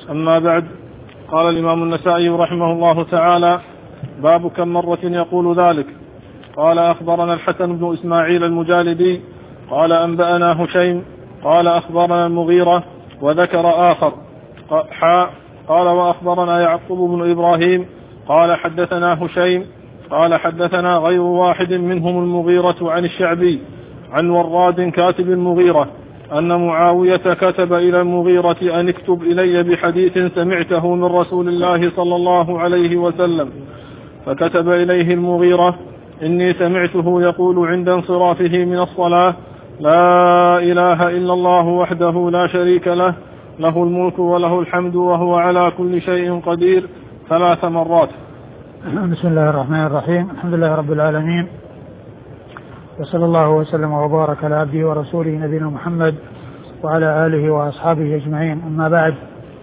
أما بعد. قال الإمام النسائي رحمه الله تعالى: باب كم مرة يقول ذلك. قال: أخبرنا الحسن بن إسماعيل المجالدي قال: أنبأنا هشيم قال: أخبرنا المغيرة وذكر آخر. قال: وأخبرنا يعقوب بن إبراهيم قال: حدثنا هشيم قال: حدثنا غير واحد منهم المغيرة عن الشعبي عن وراد كاتب المغيرة أن معاوية كتب إلى المغيرة أن اكتب إلي بحديث سمعته من رسول الله صلى الله عليه وسلم، فكتب إليه المغيرة: إني سمعته يقول عند انصرافه من الصلاة: لا إله إلا الله وحده لا شريك له، له الملك وله الحمد وهو على كل شيء قدير 3 مرات. بسم الله الرحمن الرحيم. الحمد لله رب العالمين، وصلى الله وسلم وبارك على عبده ورسوله نبينا محمد وعلى آله وأصحابه أجمعين. أما بعد،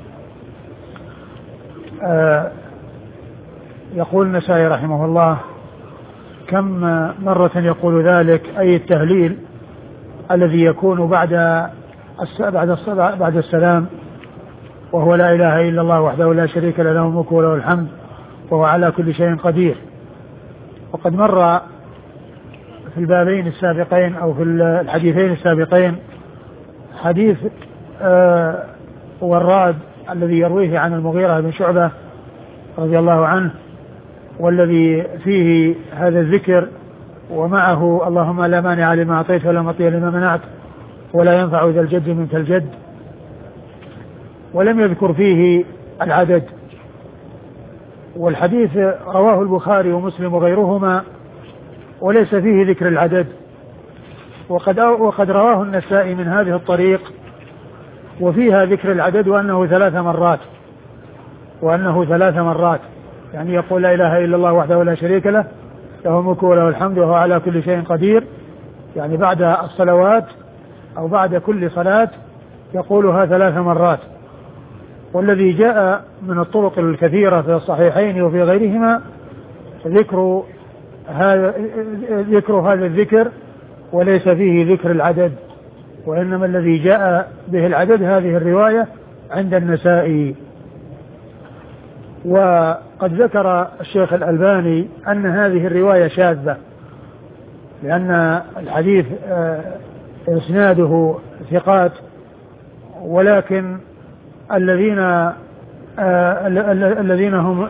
يقول النسائي رحمه الله: كم مرة يقول ذلك، أي التهليل الذي يكون بعد السلام، وهو لا إله إلا الله وحده لا شريك له، له الملك وله الحمد وهو على كل شيء قدير. وقد مر في البابين السابقين أو في الحديثين السابقين حديث وراد الذي يرويه عن المغيرة بن شعبة رضي الله عنه، والذي فيه هذا الذكر ومعه: اللهم لا مانع لما أعطيت ولا معطي لما منعت ولا ينفع ذا الجد منك الجد. ولم يذكر فيه العدد. والحديث رواه البخاري ومسلم وغيرهما وليس فيه ذكر العدد. وقد رواه النسائي من هذه الطريق وفيها ذكر العدد، وأنه 3 مرات، يعني يقول: لا إله إلا الله وحده لا شريك له، له الملك وله الحمد وهو على كل شيء قدير، يعني بعد الصلوات أو بعد كل صلاة يقولها 3 مرات. والذي جاء من الطرق الكثيرة في الصحيحين وفي غيرهما ذكر هذا الذكر، وليس فيه ذكر العدد، وإنما الذي جاء به العدد هذه الرواية عند النسائي. وقد ذكر الشيخ الألباني أن هذه الرواية شاذة، لأن الحديث إسناده ثقات، ولكن الذين هم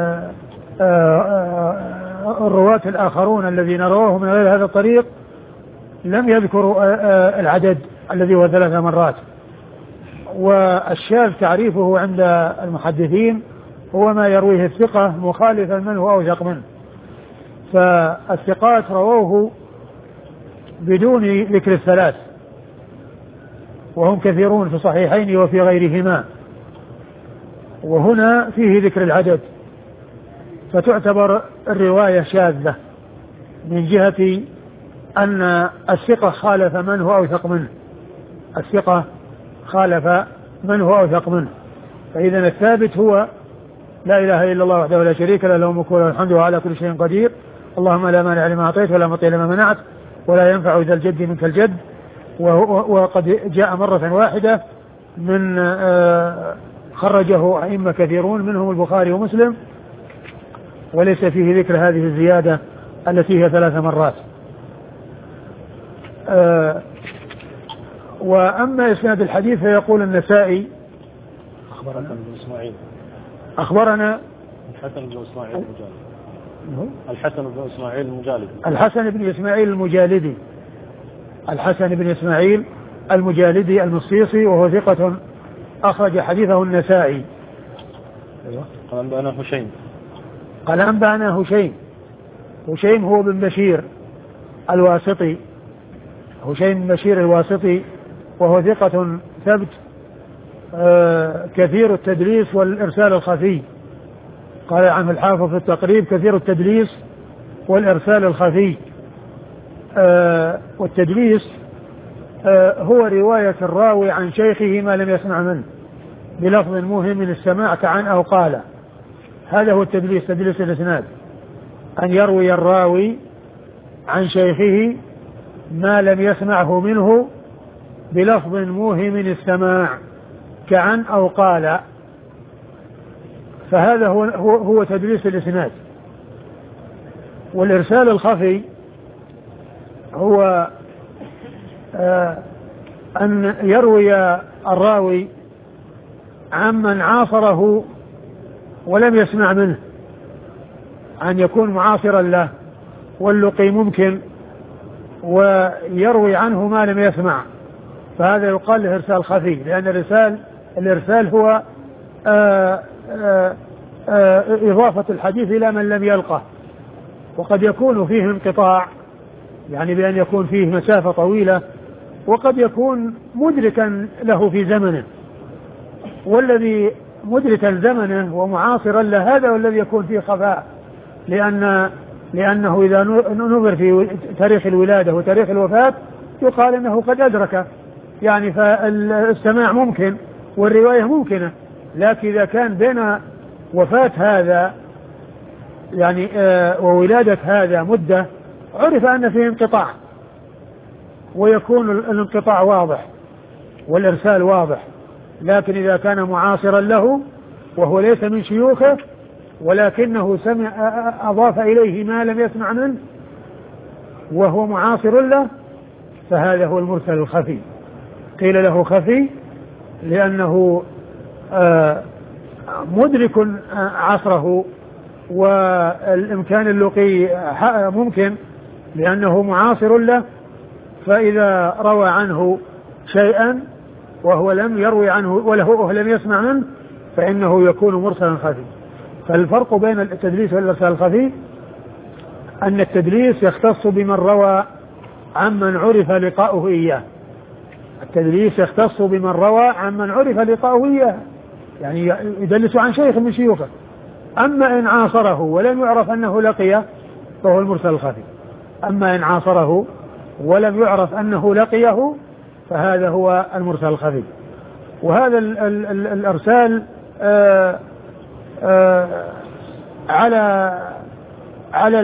الرواة الآخرون الذين رواه من غير هذا الطريق لم يذكروا العدد الذي هو 3 مرات. والشاذ تعريفه عند المحدثين هو ما يرويه الثقة مخالفا منه أو أوثق منه. فالثقات رووه بدون ذكر ال3، وهم كثيرون في الصحيحين وفي غيرهما، وهنا فيه ذكر العدد، فتعتبر الرواية شاذة من جهة أن الثقة خالف من هو أوثق منه، فإذا الثابت هو: لا إله إلا الله وحده لا شريك له، له الملك وله الحمد وهو على كل شيء قدير، اللهم لا مانع لما أعطيت ولا معطي لما منعت ولا ينفع ذا الجد منك الجد. وقد جاء مرة واحدة من خرجه أئمة كثيرون منهم البخاري ومسلم، وليس فيه ذكر هذه الزيادة التي هي 3 مرات. وأما إسناد الحديث فيقول النسائي: أخبرنا الحسن بن إسماعيل المجالدي المصيصي، وهو ثقة أخرج حديثه النسائي. قال: أنبأنا هشيم هو بن بشير الواسطي، وهو ثقة ثبت كثير التدليس والإرسال الخفي. قال عنه الحافظ في التقريب: كثير التدليس والإرسال الخفي. والتدليس هو رواية الراوي عن شيخه ما لم يسمع منه بلفظ موهم من السماع كعن أو قال. هذا هو التدليس، تدليس الإسناد، أن يروي الراوي عن شيخه ما لم يسمعه منه بلفظ موهم من السماع كعن أو قال. فهذا هو تدليس الإسناد. والإرسال الخفي هو أن يروي الراوي عمن عاصره ولم يسمع منه، أن يكون معاصرا له واللقي ممكن، ويروي عنه ما لم يسمع، فهذا يقال له إرسال خفي، لأن الإرسال هو إضافة الحديث إلى من لم يلقه. وقد يكون فيه انقطاع، يعني بأن يكون فيه مسافة طويلة، وقد يكون مدركا له في زمنه، والذي مدركا زمنه ومعاصرا له هذا والذي يكون فيه خفاء، لأنه إذا نظر في تاريخ الولادة وتاريخ الوفاة يقال أنه قد أدرك، يعني فالسماع ممكن والرواية ممكنة، لكن إذا كان بين وفاة هذا يعني وولادة هذا مدة عرف أن فيه انقطاع، ويكون الانقطاع واضح والإرسال واضح. لكن إذا كان معاصرا له وهو ليس من شيوخه ولكنه أضاف إليه ما لم يسمع منه وهو معاصر له، فهذا هو المرسل الخفي. قيل له خفي لأنه مدرك عصره، والإمكان اللقي ممكن لأنه معاصر له، فإذا روى عنه شيئا وهو لم يروي عنه وهو لم يسمع منه فإنه يكون مرسلا خفي. فالفرق بين التدليس والإرسال الخفي أن التدليس يختص بمن روى عمن عرف لقاؤه إياه، التدليس يختص بمن روى عمن عرف لقاؤه إياه، يعني يدلس عن شيخ من شيوخه. أما إن عاصره ولم يعرف أنه لقيه فهو المرسل الخفي. أما إن عاصره ولم يعرف أنه لقيه فهذا هو المرسل الخفي. وهذا الإرسال على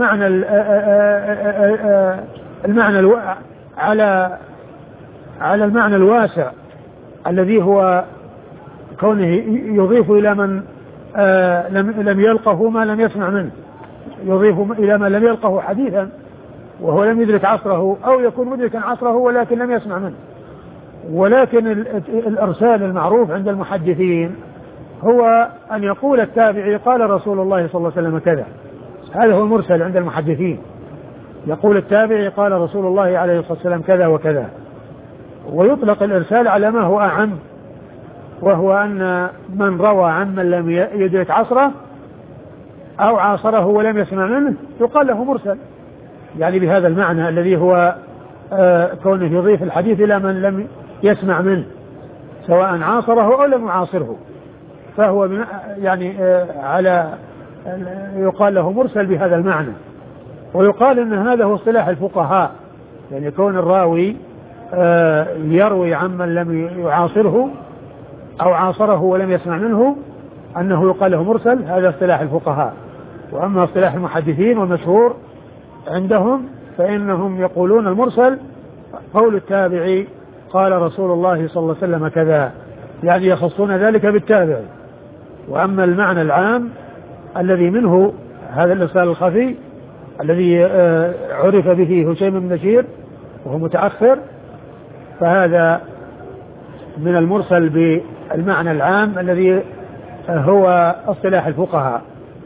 المعنى الواسع الذي هو كونه يضيف إلى من لم يلقه ما لم يسمع منه، يضيف إلى من لم يلقه حديثا وهو لم يدرك عصره، أو يكون مدركا عصره ولكن لم يسمع منه. ولكن الإرسال المعروف عند المحدثين هو أن يقول التابعي قال رسول الله صلى الله عليه وسلم كذا، هذا هو المرسل عند المحدثين. يقول التابعي قال رسول الله عليه الصلاة والسلام كذا وكذا. ويطلق الإرسال على ما هو أعم، وهو أن من روى عمن لم يدرك عصره أو عاصره ولم يسمع منه يقال له مرسل، يعني بهذا المعنى الذي هو كونه يضيف الحديث إلى من لم يسمع منه سواء عاصره أو لم يعاصره، فهو يعني على يقال له مرسل بهذا المعنى. ويقال أن هذا هو اصطلاح الفقهاء، يعني كون الراوي يروي عمن لم يعاصره أو عاصره ولم يسمع منه أنه يقال له مرسل، هذا اصطلاح الفقهاء. وأما اصطلاح المحدثين والمشهور عندهم فإنهم يقولون المرسل قول التابعي قال رسول الله صلى الله عليه وسلم كذا، يعني يخصون ذلك بالتابعي. وأما المعنى العام الذي منه هذا الإرسال الخفي الذي عرف به هشيم بن بشير وهو متأخر، فهذا من المرسل بالمعنى العام الذي هو اصطلاح الفقهاء.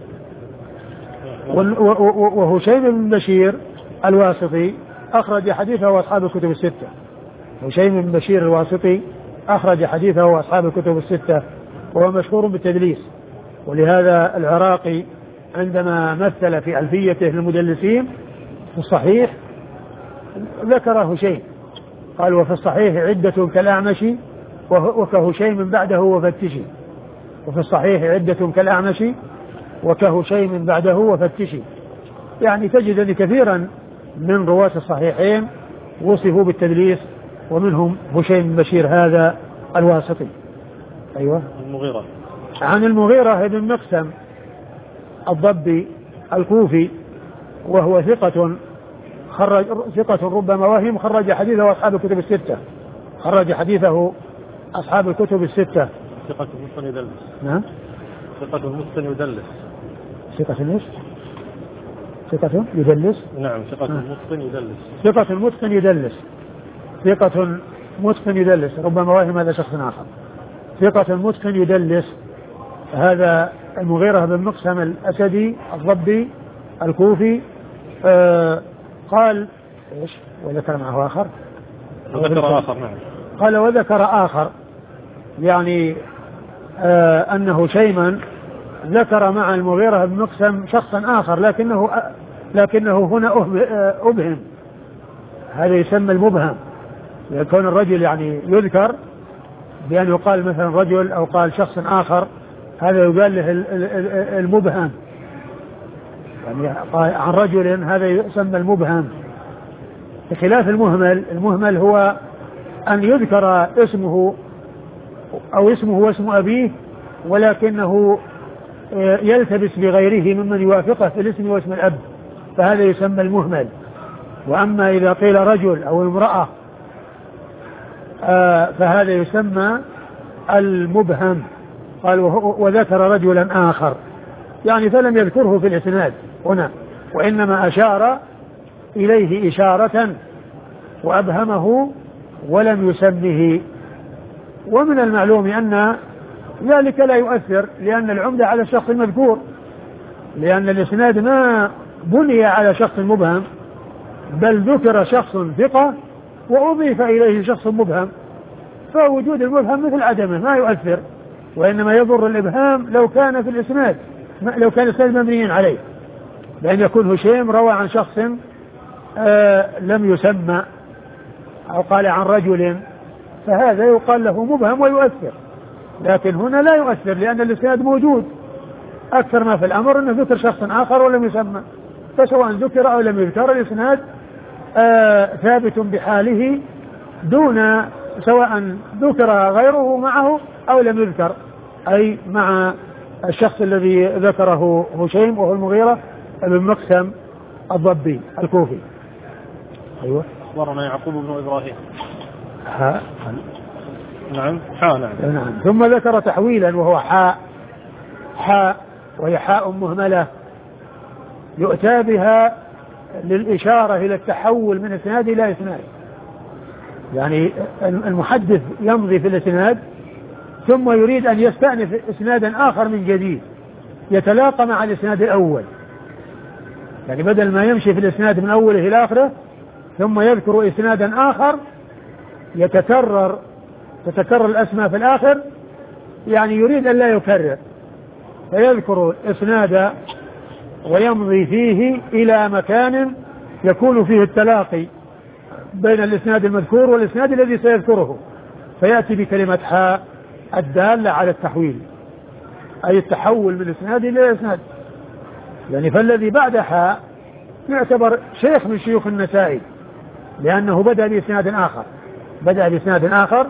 وهشيم بن بشير الواسطي أخرج حديثه وأصحاب الكتب الستة. هشيم بن بشير الواسطي أخرج حديثه وأصحاب الكتب الستة، وهو مشهور بالتدليس. ولهذا العراقي عندما مثل في ألفيته للمدلسين في الصحيح ذكر هشيم، قال وفي الصحيح عدة كالأعمش وكهشيم بعده وفتشي. وفي الصحيح عدة كالأعمش وكهشيم بعده وفتشي، يعني تجد أن كثيرا من رواة الصحيحين وصفوا بالتدليس، ومنهم هشيم بن بشير هذا الواسطي. أيوة. المغيرة. عن المغيرة بن مقسم الضبي الكوفي، وهو ثقة ربما وهم، خرج حديثه أصحاب الكتب الستة. خرج حديثه أصحاب الكتب الستة. ثقة مصطفى يدلس. نعم. ثقة متقن يدلس. ثقة يدلس. نعم ثقة متقن يدلس. ثقة متقن يدلس. ثقة متقن يدلس، ربما واهم هذا شخص آخر. ثقة متقن يدلس، هذا المغيرة بن مقسم الأسدي الضبي الكوفي. قال ايش؟ وذكر معه آخر. وذكر آخر نعم. قال وذكر آخر، يعني أنه شيما ذكر مع المغيرة بن مقسم شخصا آخر، لكنه هنا أبهم. هذا يسمى المبهم، يكون الرجل يعني يذكر بأن يقال مثلا رجل أو قال شخص آخر، هذا يقال له المبهم، يعني عن رجل، هذا يسمى المبهم. بخلاف المهمل هو أن يذكر اسمه أو اسمه واسم أبيه ولكنه يلتبس بغيره ممن يوافقه في الاسم واسم الأب، فهذا يسمى المهمل. وأما إذا قيل رجل أو امرأة فهذا يسمى المبهم. قال وذكر رجلا آخر، يعني فلم يذكره في الإسناد هنا، وإنما أشار إليه إشارة وأبهمه ولم يسمه. ومن المعلوم أن ذلك لا يؤثر، لأن العمدة على الشخص المذكور، لأن الإسناد ما بني على شخص مبهم، بل ذكر شخص ثقة وأضيف إليه شخص مبهم، فوجود المبهم مثل عدمه ما يؤثر، وإنما يضر الإبهام لو كان في الإسناد، لو كان الإسناد مبنيا عليه، بأن يكون هشيم روى عن شخص لم يسمى أو قال عن رجل، فهذا يقال له مبهم ويؤثر. لكن هنا لا يؤثر، لأن الإسناد موجود، أكثر ما في الأمر أنه ذكر شخص آخر ولم يسمى، فسواء ذكر أو لم يذكر الإسناد ثابت بحاله، دون سواء ذكر غيره معه أو لم يذكر، أي مع الشخص الذي ذكره هشيم وهو المغيرة بن مقسم الضبي الكوفي. أيوة. أخبرنا يعقوب بن إبراهيم. نعم. نعم. ثم ذكر تحويلا وهو حاء، وهي حاء مهملة يؤتى بها للإشارة إلى التحول من إسناد إلى إسناد، يعني المحدث يمضي في الإسناد ثم يريد أن يستأنف إسنادا آخر من جديد يتلاقى مع الإسناد الأول، يعني بدل ما يمشي في الإسناد من أوله إلى آخره ثم يذكر إسنادا آخر تتكرر الأسماء في الآخر، يعني يريد أن لا يكرر، فيذكر إسنادا ويمضي فيه إلى مكان يكون فيه التلاقي بين الإسناد المذكور والإسناد الذي سيذكره، فيأتي بكلمة حاء الدالة على التحويل، أي التحول من إسناد إلى إسناد. يعني فالذي بعد حاء يعتبر شيخ من شيوخ النسائي، لأنه بدأ بإسناد آخر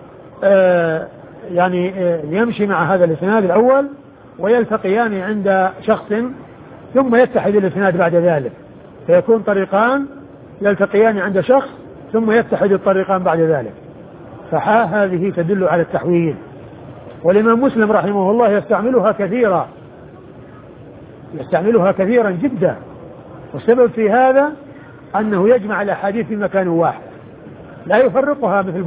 يعني يمشي مع هذا الإسناد الأول ويلتقيان عند شخص ثم يتحد الإسناد بعد ذلك، فيكون طريقان يلتقيان عند شخص ثم يتحد الطريقان بعد ذلك، فحاء هذه تدل على التحويل. والإمام مسلم رحمه الله يستعملها كثيرا جدا، والسبب في هذا أنه يجمع الأحاديث في مكان واحد، لا يفرقها مثل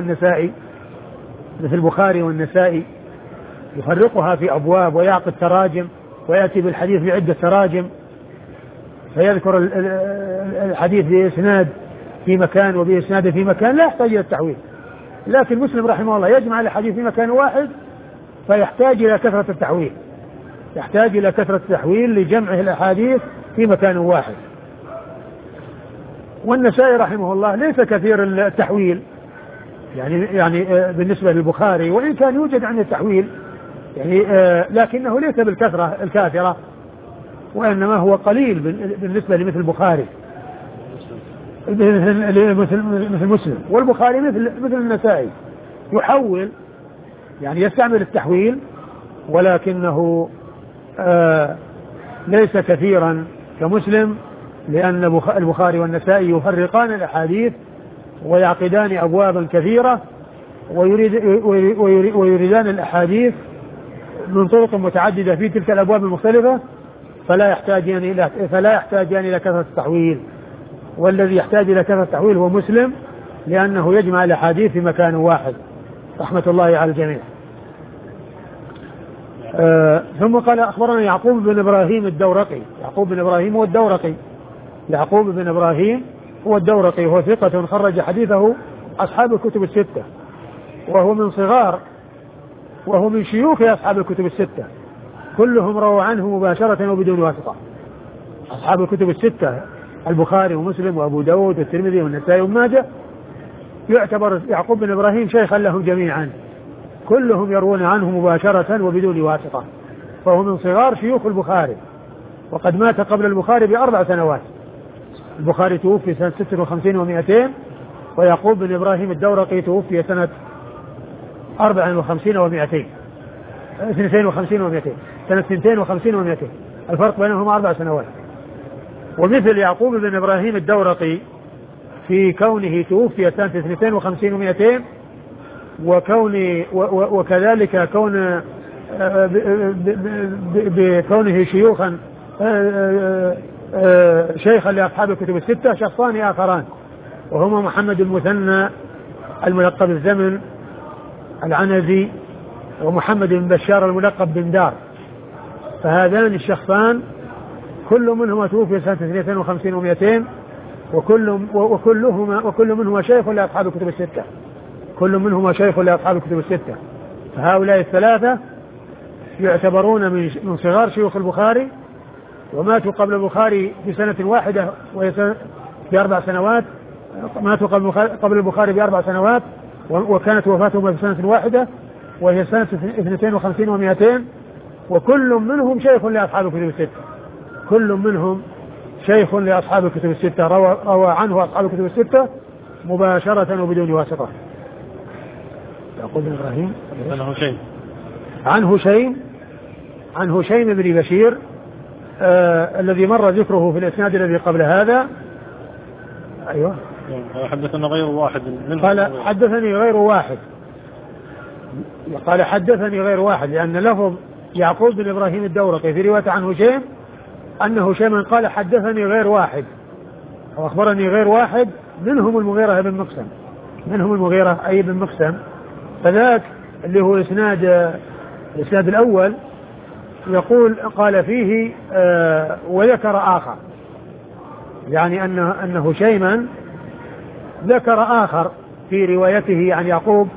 البخاري والنسائي يفرقها في أبواب ويعقد تراجم ويأتي بالحديث بعدة تراجم، فيذكر الحديث بإسناد في مكان وبإسناد في مكان لا يحتاج إلى التحويل. لكن مسلم رحمه الله يجمع الحديث في مكان واحد فيحتاج إلى كثرة التحويل لجمعه الأحاديث في مكان واحد. والنسائي رحمه الله ليس كثير التحويل، يعني بالنسبة للبخاري، وإن كان يوجد عند التحويل يعني لكنه ليس بالكثرة الكاثرة، وإنما هو قليل بالنسبة لمثل البخاري مثل مسلم، والبخاري مثل النسائي يحول، يعني يستعمل التحويل، ولكنه ليس كثيرا كمسلم، لأن البخاري والنسائي يفرقان الأحاديث ويعقدان أبوابا كثيرة ويريدان الأحاديث من طرق متعددة في تلك الأبواب المختلفة فلا يحتاجان إلى كثرة التحويل. والذي يحتاج إلى كثرة التحويل هو مسلم، لأنه يجمع الأحاديث في مكان واحد رحمة الله على الجميع. ثم قال أخبرنا يعقوب بن إبراهيم الدورقي. يعقوب بن إبراهيم هو الدورقي وهو ثقة خرج حديثه أصحاب الكتب الستة، وهو من شيوخ أصحاب الكتب الستة، كلهم رووا عنه مباشرة وبدون واسطة. أصحاب الكتب الستة البخاري ومسلم وأبو داود والترمذي والنسائي وابن ماجه، يعتبر يعقوب بن إبراهيم شيخا لهم جميعا، كلهم يروون عنه مباشرة وبدون واسطة، فهو من صغار شيوخ البخاري، وقد مات قبل البخاري ب4 سنوات. البخاري توفي سنة 56 و200، ويعقوب بن إبراهيم الدورقي توفي سنة 52 و200، سنة 52 و200، الفرق بينهما 4 سنوات. ومثل يعقوب بن إبراهيم الدورقي في كونه توفي سنة 52 و200، وكذلك بكونه شيوخا شيخا لأصحاب الكتب الستة شخصان آخران، وهما محمد المثنى الملقب الزمن العنزي، ومحمد بن بشار الملقب بن دار. فهذان الشخصان كل منهما توفي سنة 52 و200، وكل منهما شيخ لأصحاب الكتب الستة. فهؤلاء الثلاثة يعتبرون من صغار شيوخ البخاري، وماتوا قبل البخاري بسنة واحدة وهي ب4 سنوات، ماتوا قبل البخاري ب4 سنوات، وكانت وفاتهم بسنة واحدة وهي سنة 52 و200، وكل منهم شيخ لأصحاب الكتب الستة، روى عنه أصحاب الكتب الستة مباشرة وبدون واسطة. يقول إبراهيم عن هشيم بن بشير الذي مر ذكره في الإسناد الذي قبل هذا. أيوة. حدثنا غير واحد قال حدثني غير واحد، لأن لفظ يعقوب بن إبراهيم الدورقي في رواية عن هشيم أن هشيما قال حدثني غير واحد، وأخبرني غير واحد، منهم المغيرة بن مقسم، فذاك اللي هو الإسناد الأول يقول قال فيه وذكر آخر، يعني أن هشيما ذكر آخر في روايته عن يعقوب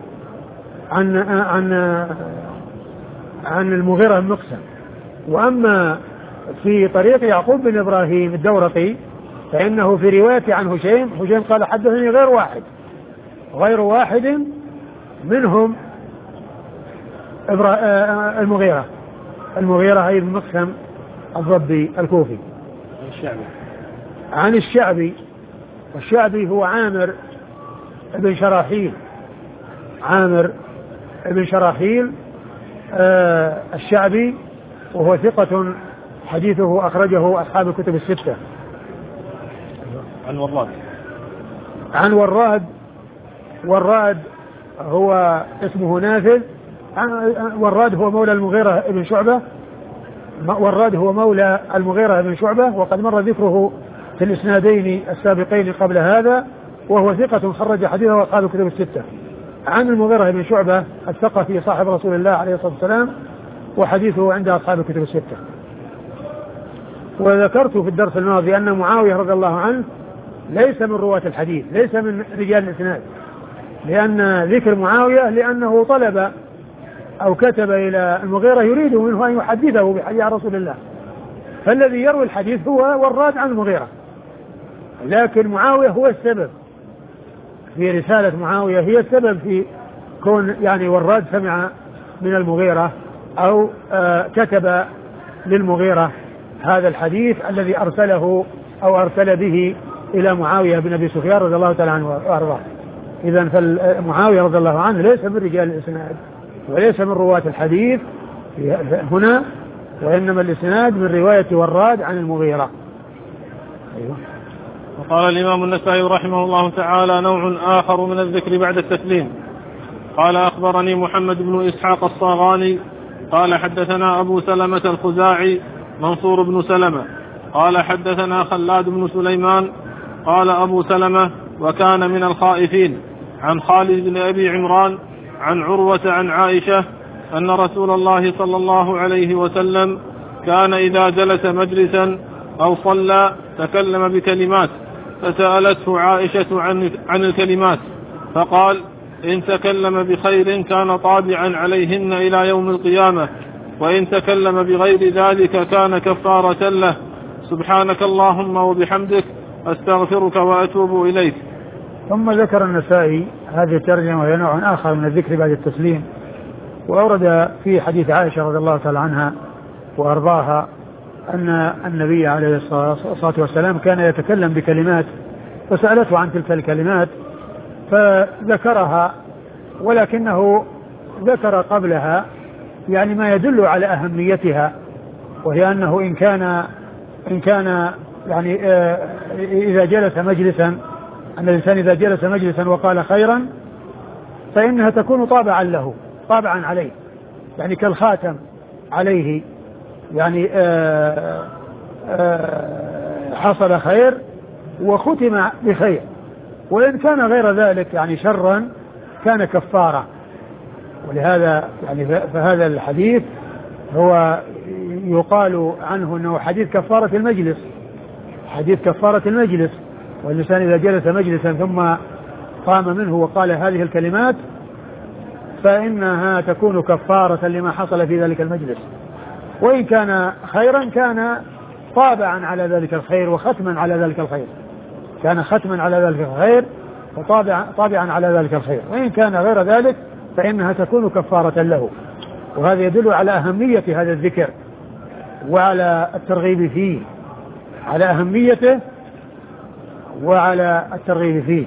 عن المغيرة بن مقسم. وأما في طريق يعقوب بن إبراهيم الدورقي فإنه في روايته عن هشيم قال حدثني غير واحد منهم المغيرة أي بن مقسم الضبي الكوفي عن الشعبي، والشعبي هو عامر بن شراحيل الشعبي، وهو ثقة حديثه أخرجه أصحاب الكتب الستة. عن وراد هو اسمه نافذ. وراد هو مولى المغيرة بن شعبة، وقد مر ذكره في الإسنادين السابقين قبل هذا، وهو ثقة خرج حديثه أصحاب الكتب الستة. عن المغيرة بن شعبة الثقفي صاحب رسول الله عليه الصلاة والسلام، وحديثه عند أصحاب الكتب الستة. وذكرت في الدرس الماضي أن معاوية رضي الله عنه ليس من رواة الحديث، ليس من رجال الإسناد، لأن ذكر معاوية لأنه طلب أو كتب إلى المغيرة يريد منه أن يحدثه بحديث رسول الله، فالذي يروي الحديث هو وراد عن المغيرة، لكن معاوية هو السبب في رسالة معاوية، هي السبب في كون يعني وراد سمع من المغيرة أو كتب للمغيرة هذا الحديث الذي أرسله أو أرسل به إلى معاوية بن أبي سفيان رضي الله تعالى عنه وأرضاه. إذن فمعاوية رضي الله عنه ليس من رجال الإسناد وليس من رواة الحديث هنا، وإنما الإسناد من رواية وراد عن المغيرة. أيوة. وقال الإمام النسائي رحمه الله تعالى نوع آخر من الذكر بعد التسليم. قال أخبرني محمد بن إسحاق الصاغاني قال حدثنا أبو سلمة الخزاعي منصور بن سلمة قال حدثنا خلاد بن سليمان قال أبو سلمة وكان من الخائفين عن خالد بن أبي عمران عن عروة عن عائشة أن رسول الله صلى الله عليه وسلم كان إذا جلس مجلسا أو صلى تكلم بكلمات فسألته عائشة عن الكلمات فقال إن تكلم بخير كان طابعا عليهن إلى يوم القيامة وإن تكلم بغير ذلك كان كفارة له سبحانك اللهم وبحمدك أستغفرك وأتوب إليك. ثم ذكر النسائي هذه الترجمة وهي نوع آخر من الذكر بعد التسليم، وأورد في حديث عائشة رضي الله تعالى عنها وأرضاها أن النبي عليه الصلاة والسلام كان يتكلم بكلمات فسألته عن تلك الكلمات فذكرها، ولكنه ذكر قبلها يعني ما يدل على أهميتها، وهي أنه إن كان يعني إذا جلس مجلسا، أن الإنسان إذا جلس مجلسا وقال خيرا فإنها تكون طابعا عليه، يعني كالخاتم عليه، يعني حصل خير وختم بخير، وإن كان غير ذلك يعني شرا كان كفارة. ولهذا يعني فهذا الحديث هو يقال عنه أنه حديث كفارة المجلس، حديث كفارة المجلس. والإنسان إذا جلس مجلسا ثم قام منه وقال هذه الكلمات فإنها تكون كفارة لما حصل في ذلك المجلس، وإن كان خيرا كان طابعا على ذلك الخير وختما على ذلك الخير، كان ختما على ذلك الخير وطابعا على ذلك الخير، وإن كان غير ذلك فإنها تكون كفارة له. وهذا يدل على أهمية هذا الذكر وعلى الترغيب فيه، على أهميته وعلى الترغيب فيه.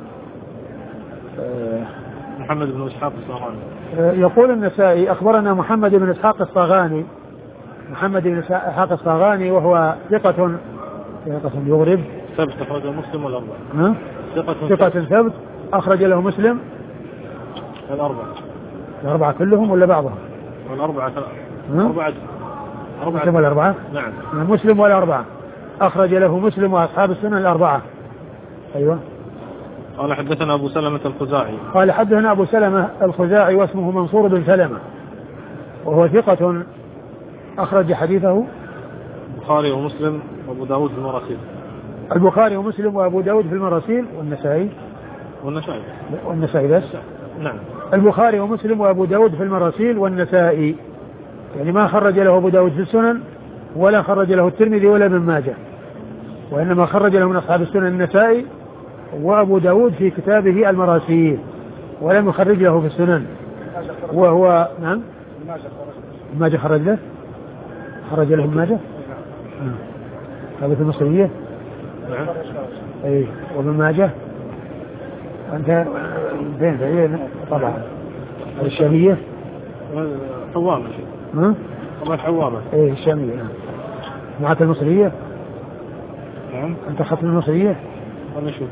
محمد بن إسحاق الصاغاني يقول النسائي أخبرنا محمد بن إسحاق الصاغاني، محمد بن إسحاق الصاغاني وهو ثقة يغرب، ثبت أخرج مسلم والأربعة، ثقة ثبت أخرج له مسلم الأربعة كلهم ولا بعضهم؟ والأربعة مسلم والأربعة، نعم مسلم والأربعة أخرج له مسلم وأصحاب السنن الأربعة. أيوة. قال حدثنا أبو سلمة الخزاعي، قال حدثنا أبو سلمة الخزاعي واسمه منصور بن سلمة وهو ثقة أخرج حديثه البخاري ومسلم وأبو داود في المراسيل، البخاري ومسلم وأبو داود في المراسيل والنسائي بس. نعم البخاري ومسلم وأبو داود في المراسيل والنسائي، يعني ما خرج له أبو داود في السنن ولا خرج له الترمذي ولا ابن ماجه، وإنما خرج له من أصحاب السنن النسائي وأبو داود في كتابه المراسيل، ولم يخرج له في السنن. وهو نعم ماجه خرج له ابن ماجه هذا في المصرية نعم أي وابن ماجه أنت فين طبعا الشامية حوامة طبعا حوامة ايه الشامية. نعم معك المصرية؟ نعم أنت أخذت المصرية؟ أنا شوف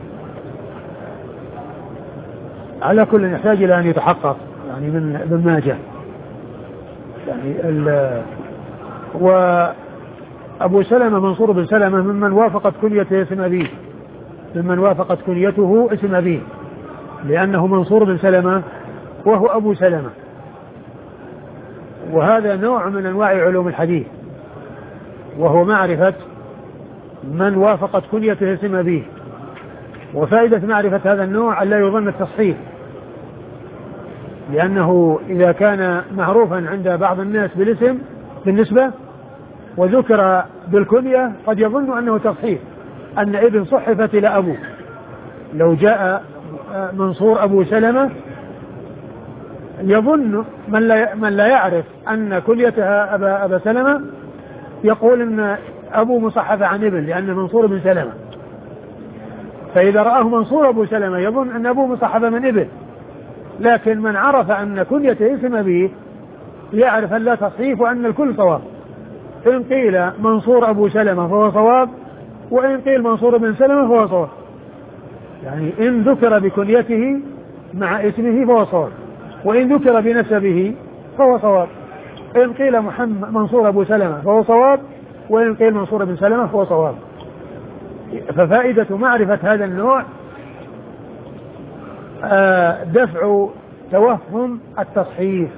على كل يحتاج إلى أن يتحقق يعني من ابن ماجه يعني وأبو سلمة منصور بن سلمة ممن وافقت كنيته اسم أبيه، ممن وافقت كنيته اسم أبيه، لأنه منصور بن سلمة وهو أبو سلمة، وهذا نوع من أنواع علوم الحديث، وهو معرفة من وافقت كنيته اسم أبيه. وفائدة معرفة هذا النوع أن لا يظن التصحيح، لأنه إذا كان معروفا عند بعض الناس بالاسم بالنسبة وذكر بالكنية قد يظن أنه تصحيح، أن ابن صحفت إلى أبوه. لو جاء منصور أبو سلمة يظن من لا يعرف أن كنيتها أبا سلمة يقول أن أبو مصحف عن ابن، لأن منصور بن سلمة، فإذا رآه منصور أبو سلمة يظن أن أبو مصحف من ابن. لكن من عرف أن كنيته اسم أبيه يعرف أن لا تصحيف وأن الكل صواب. إن قيل منصور أبو سلمة فهو صواب، وإن قيل منصور بن سلمة فهو صواب، يعني إن ذكر بكنيته مع اسمه فهو صواب، وإن ذكر بنسبه فهو صواب. إن قيل محمد منصور أبو سلمة فهو صواب، وإن قيل منصور بن سلمة فهو صواب. ففائدة معرفة هذا النوع دفع توهم التصحيف،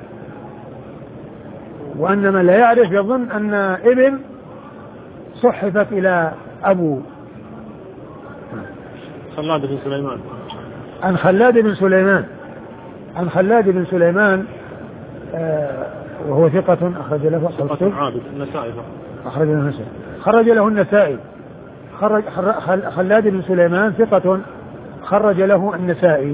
وأن من لا يعرف يظن أن ابن صحفت إلى أبو. خلاد بن سليمان. عن خلاد بن سليمان، عن خلاد بن سليمان وهو ثقة أخرج له ثقة عابد النسائي، أخرج له النسائي، خرج له النسائي. خلاد بن سليمان ثقة خرج له النسائي.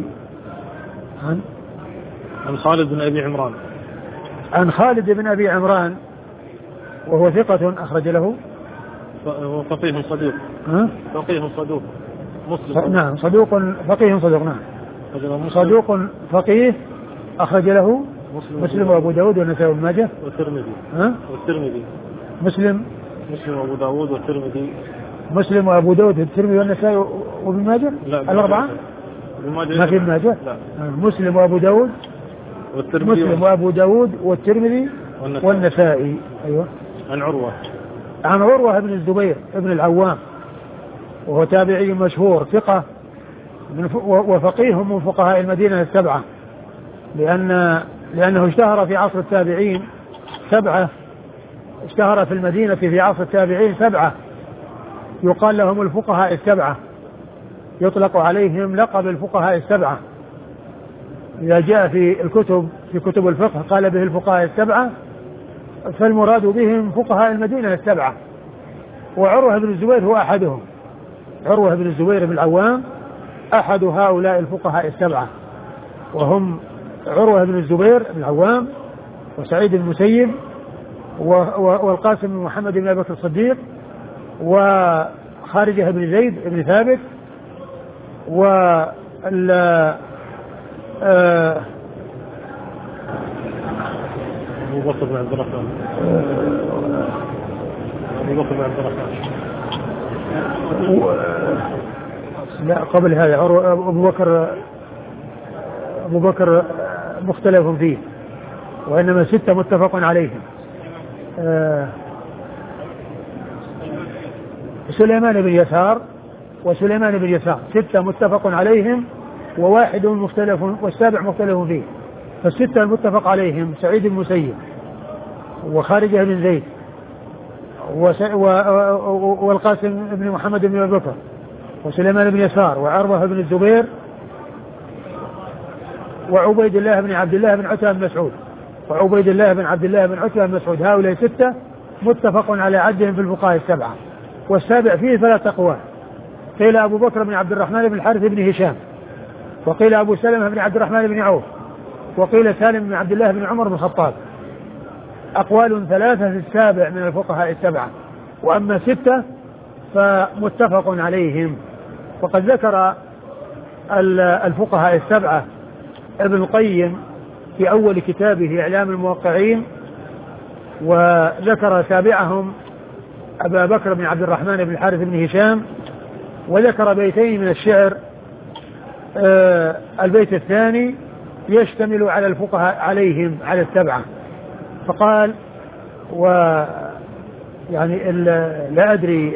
عن خالد بن أبي عمران. عن خالد بن أبي عمران وهو ثقة أخرج له. فقيه صدوق. فقيه صدوق مسلم. نعم صدوق فقيه صدوق. نعم صدوق فقيه أخرج له مسلم وأبو داود والنسائي وابن ماجه والترمذي. مسلم وأبو داود والترمذي. مسلم وأبو داود والترمذي والنسائي وابن ماجه. الأربعة ما في ابن ماجه. مسلم وأبو داود مسلم وأبو داود والترمذي والنسائي. أيوة. عن عروة بن الزبير ابن العوام وهو تابعي مشهور ثقة وفقيه من فقهاء المدينة السبعة، لأنه اشتهر في عصر التابعين سبعة، اشتهر في المدينة في عصر التابعين سبعة يقال لهم الفقهاء السبعة، يطلق عليهم لقب الفقهاء السبعة. إذا جاء في الكتب في كتب الفقه قال به الفقهاء السبعة، فالمراد بهم فقهاء المدينة السبعة، وعروة بن الزبير هو أحدهم. عروة بن الزبير بن العوام أحد هؤلاء الفقهاء السبعة، وهم عروة بن الزبير بن العوام وسعيد بن المسيب والقاسم بن محمد بن أبي بكر الصديق وخارجة بن زيد بن ثابت أبو بكر بن عبد الرحمن. لا قبل هذا أبو بكر مختلف فيه، وإنما 6 متفق عليهم. سليمان بن يسار وسليمان بن يسار 6 متفق عليهم وواحد مختلف والسابع مختلف فيه. فالستة المتفق عليهم سعيد بن المسيب وخارجة بن زيد والقاسم بن محمد بن أبي بكر وسليمان بن يسار وعروة بن الزبير وعبيد الله بن عبد الله بن عتبة بن مسعود وعبيد الله بن عبد الله بن عتبة بن مسعود. هؤلاء 6 متفق على عدهم في الفقهاء السبعة، والسابع فيه 3 أقوال. قيل أبو بكر بن عبد الرحمن بن الحارث بن هشام، وقيل أبو سلمة بن عبد الرحمن بن عوف، وقيل سالم بن عبد الله بن عمر بن الخطاب. أقوال 3 في السابع من الفقهاء السبعة، وأما 6 فمتفق عليهم. وقد ذكر الفقهاء السبعة ابن القيم في أول كتابه إعلام الموقعين، وذكر سابعهم أبا بكر بن عبد الرحمن بن الحارث بن هشام، وذكر بيتين من الشعر. البيت الثاني يشتمل على الفقهاء عليهم على 7، فقال يعني لا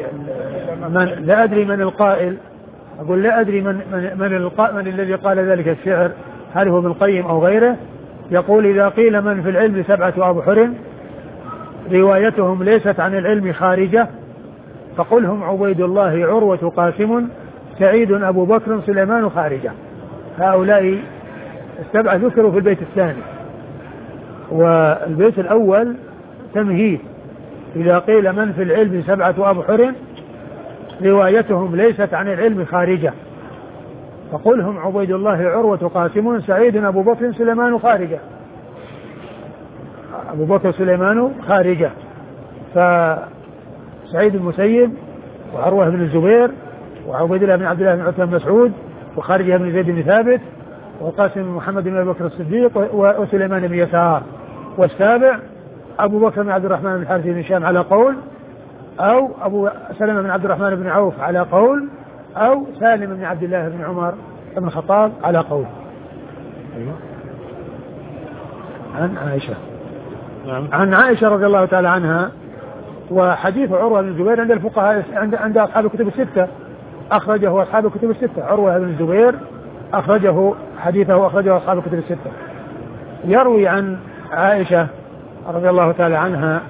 أدري من القائل، أقول لا أدري من الذي قال ذلك الشعر، هل هو ابن القيم أو غيره. يقول إذا قيل من في العلم 7 أبحر روايتهم ليست عن العلم خارجة، فقلهم عبيد الله عروة قاسم سعيد أبو بكر سليمان خارجة. هؤلاء 7 ذكروا في البيت الثاني، والبيت الأول تمهيد. إذا قيل من في العلم 7 أبحر روايتهم ليست عن العلم خارجة، فقلهم عبيد الله عروة قاسم سعيد أبو بكر سليمان خارجة. أبو بكر سليمان خارجة، فسعيد المسيب وعروة بن الزبير وعبيد الله بن عبد الله بن عتبة بن مسعود وخارجة بن زيد بن ثابت وقاسم بن محمد بن أبي بكر الصديق وسليمان بن يسار. والسابع أبو بكر بن عبد الرحمن بن الحارث بن هشام على قول، أو أبو سلمة بن عبد الرحمن بن عوف على قول، أو سالم بن عبد الله بن عمر بن الخطاب على قول. عن عائشة نعم. عن عائشة رضي الله تعالى عنها. وحديث عروة بن الزبير عند الفقهاء عند أصحاب الكتب الستة، أخرجه أصحاب الكتب الستة. عروة بن الزبير أخرجه حديثه أخرجه أصحاب الكتب الستة. يروي عن عائشة رضي الله تعالى عنها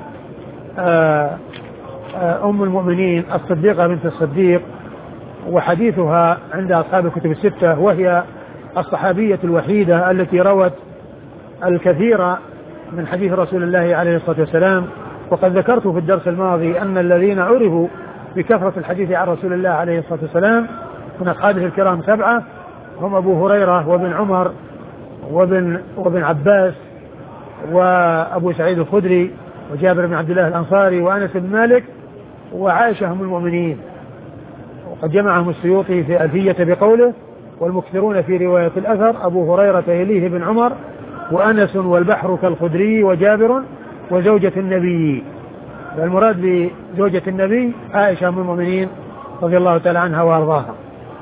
أم المؤمنين الصديقة بنت الصديق، وحديثها عند أصحاب الكتب الستة، وهي الصحابية الوحيدة التي روت الكثير من حديث رسول الله عليه الصلاة والسلام. وقد ذكرت في الدرس الماضي أن الذين عرفوا بكثرة الحديث عن رسول الله عليه الصلاة والسلام من أصحابه الكرام 7 هم أبو هريرة وابن عمر وابن عباس وأبو سعيد الخدري وجابر بن عبد الله الأنصاري وأنس بن مالك وعائشة هم المؤمنين. وقد جمعهم السيوطي في ألفية بقوله: والمكثرون في رواية الأثر أبو هريرة يليه بن عمر وأنس والبحر كالخدري وجابر وزوجة النبي. المراد بزوجة النبي عائشة أم المؤمنين رضي الله تعالى عنها وأرضاها.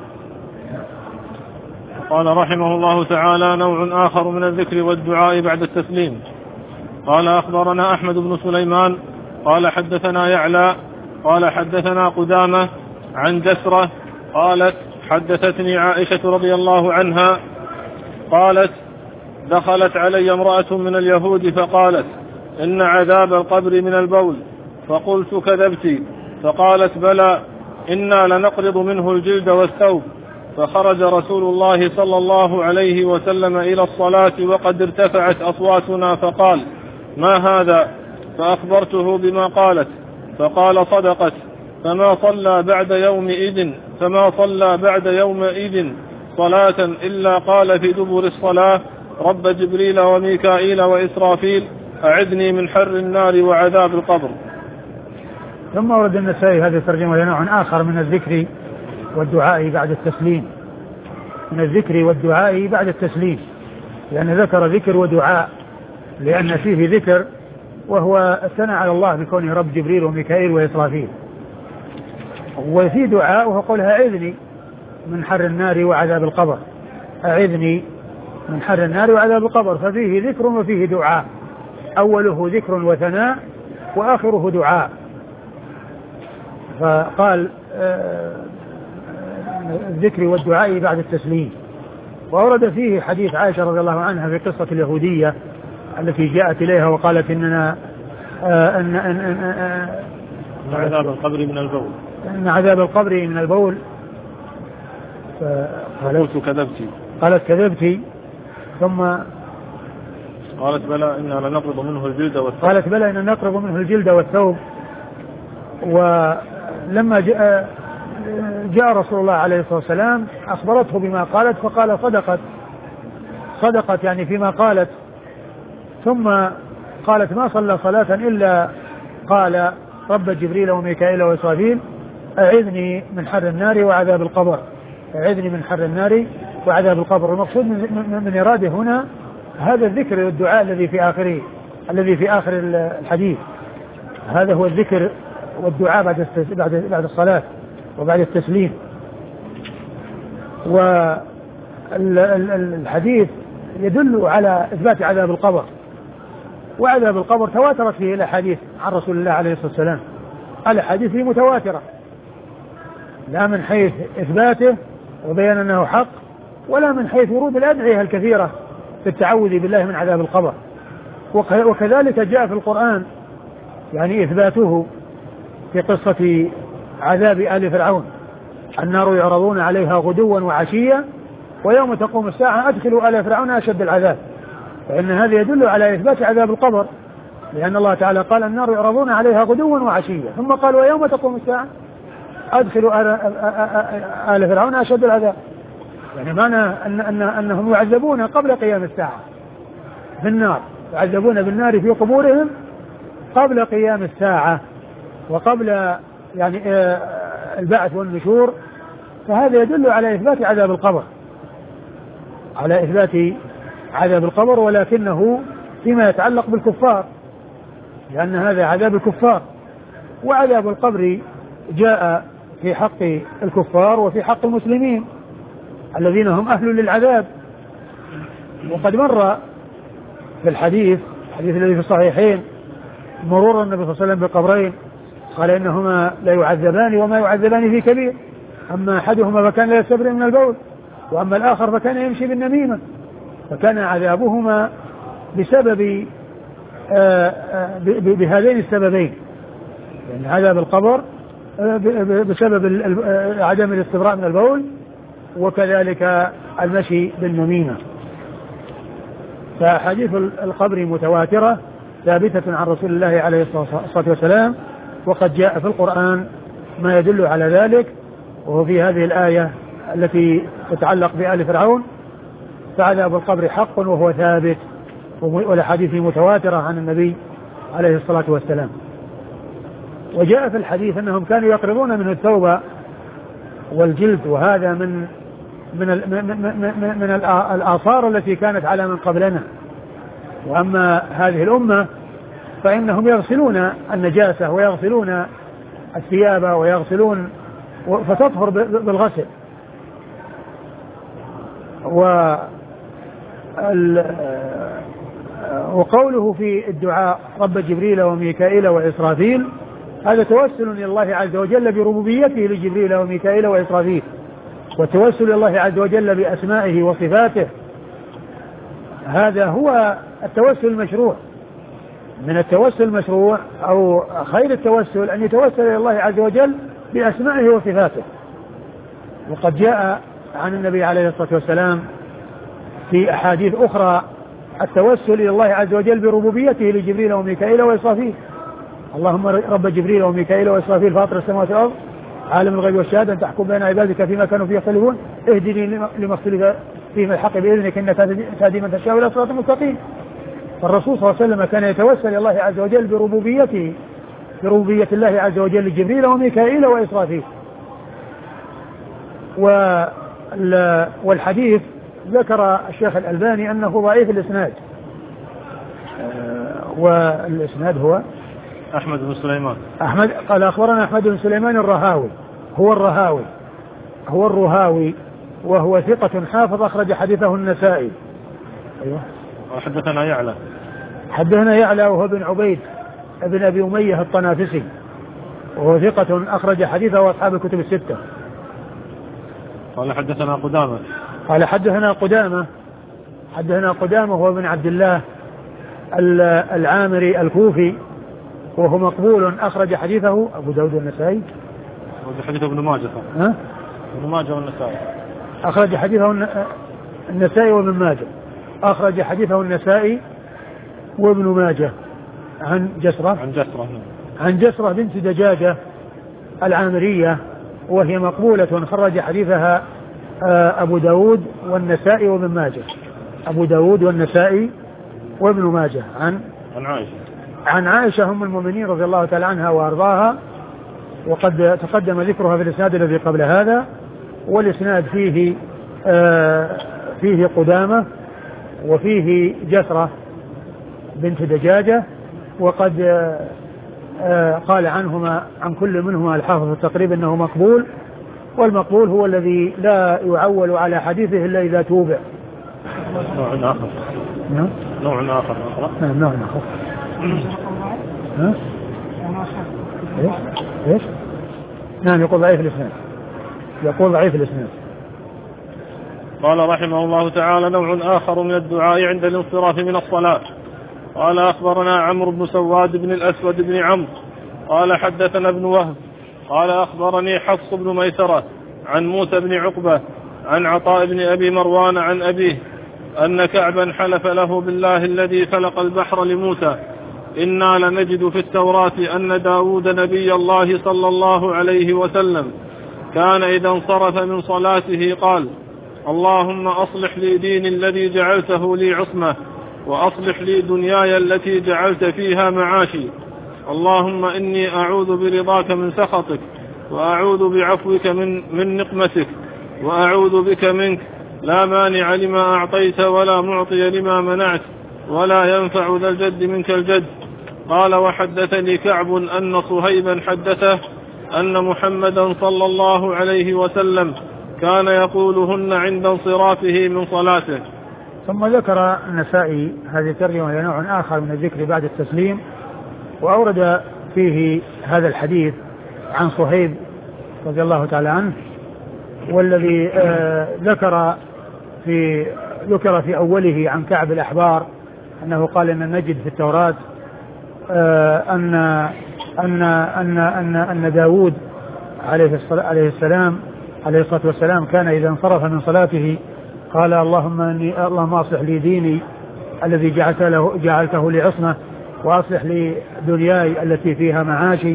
قال رحمه الله تعالى: نوع آخر من الذكر والدعاء بعد التسليم. قال أخبرنا أحمد بن سليمان قال حدثنا يعلى قال حدثنا قدامة عن جسرة قالت: حدثتني عائشة رضي الله عنها قالت: دخلت علي امرأة من اليهود فقالت: إن عذاب القبر من البول. فقلت: كذبت. فقالت: بلى، إنا لنقرض منه الجلد والثوب. فخرج رسول الله صلى الله عليه وسلم إلى الصلاة وقد ارتفعت أصواتنا فقال: ما هذا؟ فأخبرته بما قالت فقال: صدقت. فما صلى بعد يومئذ صلاة إلا قال في دبر الصلاة: رب جبريل وميكائيل وإسرافيل أعذني من حر النار وعذاب القبر. ثم ورد النسائي هذه الترجمة لنوع آخر من الذكر والدعاء بعد التسليم، من الذكر والدعاء بعد التسليم، لأن ذكر ذكر ودعاء، لأن فيه ذكر وهو الثناء على الله بكونه رب جبريل وميكائيل وإسرافيل، وفي دعاء وهو قولها: أعذني من حر النار وعذاب القبر. أعذني من حر النار وعذاب القبر، ففيه ذكر وفيه دعاء، أوله ذكر وثناء وآخره دعاء. فقال الذكر والدعاء بعد التسليم. وورد فيه حديث عائشة رضي الله عنها في قصة اليهودية التي جاءت إليها وقالت إننا عذاب القبر من البول، إن عذاب القبر من البول. قلت: كذبت. قالت: كذبت. ثم قالت: بلى، إنا لنقرض منه الجلد والثوب. قالت: بلى، إنا نقرض منه الجلد والثوب. ولما جاء رسول الله عليه الصلاة والسلام أخبرته بما قالت فقال: صدقت يعني فيما قالت. ثم قالت: ما صلى صلاة إلا قال: رب جبريل وميكائيل وإسرافيل أعذني من حر النار وعذاب القبر. أعذني من حر النار وعذاب القبر. المقصود من إراده هنا هذا الذكر والدعاء الذي في آخر الحديث. هذا هو الذكر والدعاء بعد الصلاة وبعد التسليم. والحديث يدل على إثبات عذاب القبر، وعذاب القبر تواترت فيه الأحاديث عن رسول الله عليه الصلاة والسلام، الأحاديث متواترة، لا من حيث إثباته وبيان أنه حق، ولا من حيث ورود الأدعية الكثيرة في التعوذ بالله من عذاب القبر. وكذلك جاء في القرآن يعني إثباته في قصة عذاب آل فرعون: النار يعرضون عليها غدوا وعشيا ويوم تقوم الساعة أدخلوا آل فرعون أشد العذاب. فإن هذا يدل على إثبات عذاب القبر، لأن الله تعالى قال: النار يعرضون عليها غدوا وعشيا، ثم قال: ويوم تقوم الساعة أدخلوا آل فرعون أشد العذاب. يعني معنى أنهم يعذبون قبل قيام الساعة بالنار، يعذبون بالنار في قبورهم قبل قيام الساعة وقبل يعني البعث والنشور. فهذا يدل على إثبات عذاب القبر، على إثبات عذاب القبر، ولكنه فيما يتعلق بالكفار، لأن هذا عذاب الكفار. وعذاب القبر جاء في حق الكفار وفي حق المسلمين الذين هم أهل للعذاب. وقد مر في الحديث الحديث الذي في الصحيحين مرور النبي صلى الله عليه وسلم بقبرين قال إنهما لا يعذبان وما يعذبان في كبير، أما أحدهما فكان لا يستبرئ من البول، وأما الآخر فكان يمشي بالنميمة، فكان عذابهما بسبب بهذين السببين، يعني عذاب القبر بسبب عدم الاستبراء من البول، وكذلك المشي بالنميمة. فحديث القبر متواترة ثابتة عن رسول الله عليه الصلاة والسلام، وقد جاء في القرآن ما يدل على ذلك، وهو في هذه الآية التي تتعلق بآل فرعون: فعذاب القبر حق وهو ثابت، والحديث متواترة عن النبي عليه الصلاة والسلام. وجاء في الحديث أنهم كانوا يقرضون منه الثوب والجلد، وهذا من الآثار التي كانت على من قبلنا. وأما هذه الأمة فإنهم يغسلون النجاسة ويغسلون الثياب ويغسلون فتطهر بالغسل. وقوله في الدعاء رب جبريل وميكائيل وإسرافيل هذا توسل إلى الله عز وجل بربوبيته لجبريل وميكائيل وإسرافيل، والتوسل إلى الله عز وجل بأسمائه وصفاته، هذا هو التوسل المشروع. من التوسل المشروع أو خير التوسل أن يتوسل إلى الله عز وجل بأسمائه وصفاته. وقد جاء عن النبي عليه الصلاة والسلام في أحاديث أخرى التوسل إلى الله عز وجل بربوبيته لجبريل وميكائيل وإسرافيل: اللهم رب جبريل وميكائيل وإسرافيل فاطر السماوات والأرض عالم الغيب والشهادة أن تحكم بين عبادك فيما كانوا فيه يختلفون اهدني لما اختلف فيه من الحق بإذنك إنك تهدي من تشاء إلى صراط مستقيم. فالرسول صلى الله عليه وسلم كان يتوسل إلى الله عز وجل بربوبية الله عز وجل لجبريل وميكائيل وإسرافيل. والحديث ذكر الشيخ الألباني أنه ضعيف الإسناد، والإسناد هو أحمد بن سليمان. قال أخبرنا أحمد بن سليمان الرهاوي، هو الرهاوي وهو ثقة حافظ أخرج حديثه النسائي. أيوه. حدثنا يعلى وهو بن عبيد ابن أبي أمية الطنافسي، وهو ثقة أخرج حديثه أصحاب الكتب الستة. قال حدثنا قدامة وهو بن عبد الله العامري الكوفي، وهو مقبول أخرج حديثه أبو داود والنسائي. حديثه ابن ماجه. ابن ماجه والنسائي. أخرج حديثه النسائي وابن ماجه. أخرج حديثه النسائي وابن ماجه عن جسرة بنت دجاجة العامرية، وهي مقبولة خرج حديثها أبو داود والنسائي وابن ماجه. أبو داود والنسائي وابن ماجه عن عائشة أم المؤمنين رضي الله تعالى عنها وأرضاها، وقد تقدم ذكرها في الإسناد الذي قبل هذا. والإسناد فيه قدامة وفيه جسرة بنت دجاجة، وقد قال عنهما عن كل منهما الحافظ التقريب أنه مقبول، والمقبول هو الذي لا يعول على حديثه إلا إذا توبع. نوع آخر. إيش؟ نعم، يقول ضعيف الإسناد. قال رحمه الله تعالى: نوع آخر من الدعاء عند الانصراف من الصلاة. قال أخبرنا عمرو بن سواد بن الأسود بن عمرو قال حدثنا ابن وهب قال أخبرني حفص بن ميسرة عن موسى بن عقبة عن عطاء بن أبي مروان عن أبيه أن كعبا حلف له بالله الذي خلق البحر لموسى: إنا لنجد في التوراة أن داود نبي الله صلى الله عليه وسلم كان إذا انصرف من صلاته قال: اللهم أصلح لي ديني الذي جعلته لي عصمة، وأصلح لي دنياي التي جعلت فيها معاشي، اللهم إني أعوذ برضاك من سخطك، وأعوذ بعفوك من نقمتك، وأعوذ بك منك، لا مانع لما أعطيت ولا معطي لما منعت، ولا ينفع ذا الجد منك الجد. قال: وحدثني كعب أن صهيبا حدثه أن محمدا صلى الله عليه وسلم كان يقولهن عند انصرافه من صلاته. ثم ذكر النسائي هذه الترجمة لنوع آخر من الذكر بعد التسليم، وأورد فيه هذا الحديث عن صهيب رضي الله تعالى عنه، والذي ذكر في أوله عن كعب الأحبار أنه قال أن نجد في التوراة أن داود عليه الصلاة والسلام كان إذا انصرف من صلاته قال اللهم أصلح لي ديني الذي جعلته لي عصمة، وأصلح لي دنياي التي فيها معاشي.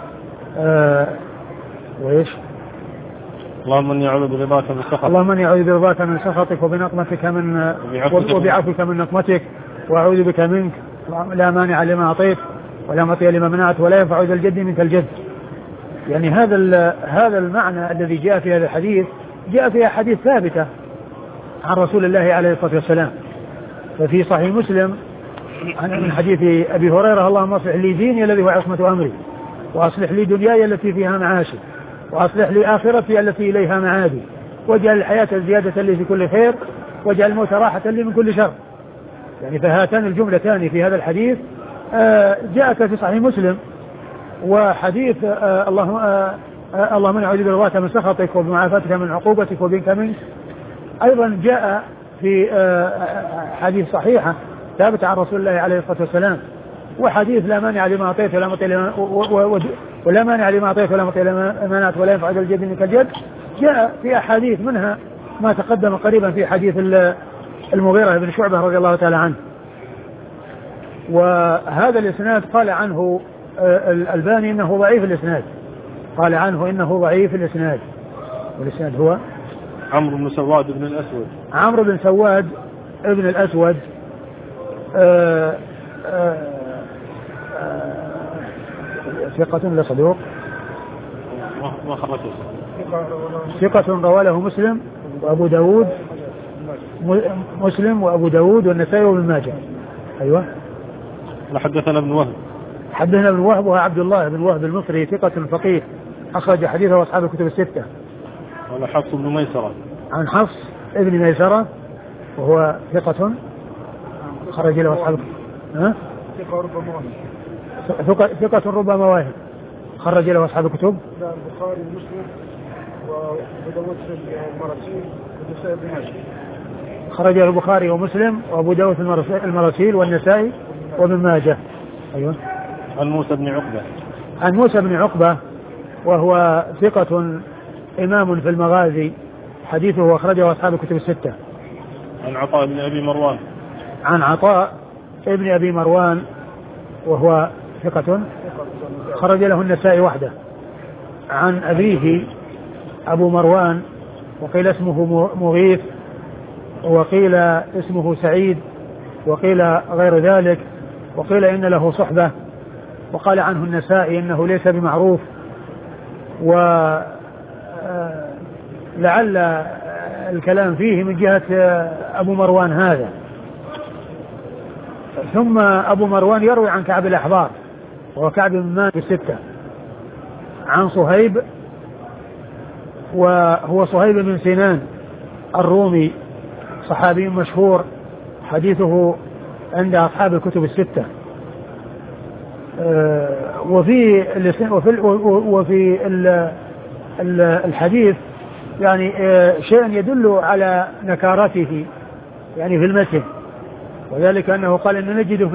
وإيش؟ اللهم إني أعوذ برضاك من سخطك، اللهم إني أعوذ برضاك من سخطك وبنقمتك وبعفوك من نقمتك، وأعوذ بك منك لا مانع لما أعطيت ولا معطي لما منعت ولا ينفع ذا الجد منك الجد. يعني هذا المعنى الذي جاء في هذا الحديث جاء في أحاديث ثابتة عن رسول الله عليه الصلاة والسلام. ففي صحيح مسلم من حديث أبي هريرة اللهم اصلح لي ديني الذي هو عصمة أمري، وأصلح لي دنياي التي فيها معاشي، وأصلح لي آخرتي التي إليها معادي، واجعل الحياة زيادة لي في كل خير، واجعل الموت راحة لي من كل شر. يعني فهاتان الجملتان في هذا الحديث جاءت في صحيح مسلم. وحديث اللهم اعوذ برضاك من سخطك وبمعافاتك من عقوبتك وبك منك أيضا جاء في حديث صحيحة ثابتة عن رسول الله عليه الصلاة والسلام. وحديث لا مانع لما أعطيت ولا مانع لما أعطيت ولا معطي لما منعت ولا ينفع ذا الجد منك الجد جاء في أحاديث، منها ما تقدم قريبا في حديث المغيرة بن شعبة رضي الله تعالى عنه. وهذا الإسناد قال عنه الألباني إنه ضعيف الإسناد، قال عنه إنه ضعيف الإسناد. والإسناد هو عمرو بن سواد بن الأسود. عمرو بن سواد ابن الأسود ثقة ولا صدوق؟ ما خرجه. ثقة رواه له مسلم وأبو داود، مسلم وأبو داود والنسائي وابن ماجه. أيوة. حدثنا ابن وهب. حدثنا ابن وهب وهو عبد الله بن وهب المصري ثقة فقيه أخرج حديثه أصحاب الكتب الستة. ولا حفص بن ميسرة. عن حفص ابن ميسرة وهو ثقة خرج له أصحاب ثقة ربما واهم خرج له أصحاب الكتب. البخاري ومسلم وأبو داود في المراسيل والنسائي بن ماجه. خرج له البخاري ومسلم وأبو داود في المراسيل والنسائي وابن ماجه. أيوة. عن موسى بن عقبة. عن موسى بن عقبة وهو ثقة إمام في المغازي حديثه أخرجه أصحاب الكتب الستة. عن عطاء بن أبي مروان. عن عطاء ابن أبي مروان وهو ثقة خرج له النسائي وحده. عن أبيه أبو مروان وقيل اسمه مغيث وقيل اسمه سعيد وقيل غير ذلك وقيل إن له صحبة، وقال عنه النسائي إنه ليس بمعروف، ولعل الكلام فيه من جهة أبو مروان هذا. ثم أبو مروان يروي عن كعب الأحبار وهو كعب بن مالك الستة. عن صهيب وهو صهيب بن سنان الرومي صحابي مشهور حديثه عند أصحاب الكتب الستة. وفي الحديث يعني شيء يدل على نكارته يعني في المتن، وذلك أنه قال إن نجد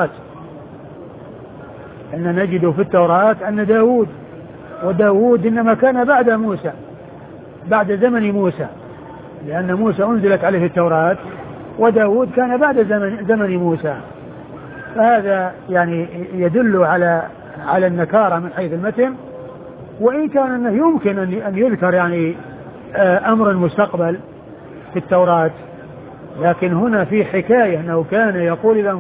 في التوراة أن داود، وداود إنما كان بعد موسى، بعد زمن موسى، لأن موسى أنزلت عليه التوراة وداود كان بعد زمن موسى. فهذا يعني يدل على النكارة من حيث المتن، وإن كان أنه يمكن أن يذكر يعني أمر مستقبل في التوراة، لكن هنا في حكاية أنه كان يقول إذا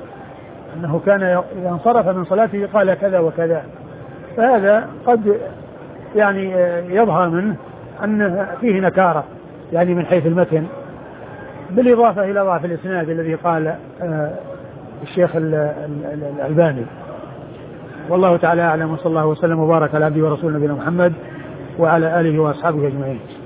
انصرف من صلاته قال كذا وكذا. فهذا قد يعني يظهر منه أن فيه نكارة يعني من حيث المتن، بالإضافة إلى ضعف الإسناد الذي قال الشيخ الألباني. والله تعالى أعلم، وصلى الله وسلم وبارك على عبده ورسوله نبينا محمد وعلى آله وأصحابه أجمعين.